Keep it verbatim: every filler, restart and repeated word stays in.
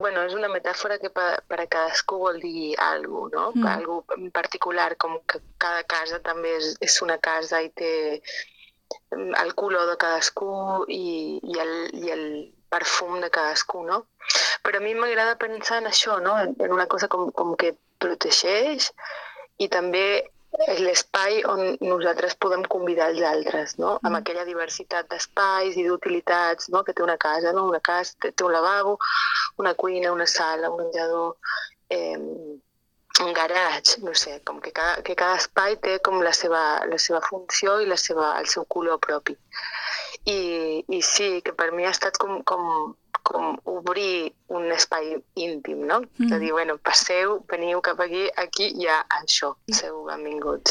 bueno, és una metàfora que per, per a cadascú vol dir alguna cosa, no? Mm. Algo en particular, com que cada casa també és, és una casa i té el color de cadascú i, i, el, i el perfum de cadascú, no? Però a mi m'agrada pensar en això, no? En, en una cosa com, com que protegeix i també és l'espai on nosaltres podem convidar els altres, no? Mm. Amb aquella diversitat d'espais i d'utilitats, no? Que té una casa, no? Una casa té, té un lavabo, una cuina, una sala, un menjador, eh, un garatge, no sé, com que cada, que cada espai té com la seva, la seva funció i la seva, el seu color propi. I, i sí, que per mi ha estat com, com, com obrir un espai íntim, no? Mm. De dir, bueno, passeu, veniu cap aquí, aquí hi ha això, sou benvinguts.